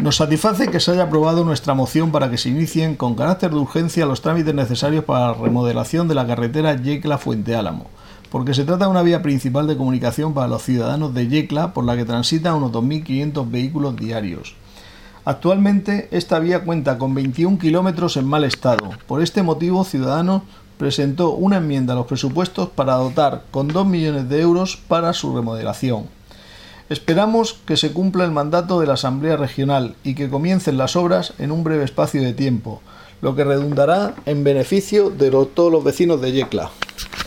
Nos satisface que se haya aprobado nuestra moción para que se inicien con carácter de urgencia los trámites necesarios para la remodelación de la carretera Yecla-Fuente Álamo, porque se trata de una vía principal de comunicación para los ciudadanos de Yecla por la que transitan unos 2.500 vehículos diarios. Actualmente esta vía cuenta con 21 kilómetros en mal estado. Por este motivo, Ciudadanos presentó una enmienda a los presupuestos para dotar con 2 millones de euros para su remodelación. Esperamos que se cumpla el mandato de la Asamblea Regional y que comiencen las obras en un breve espacio de tiempo, lo que redundará en beneficio de todos los vecinos de Yecla.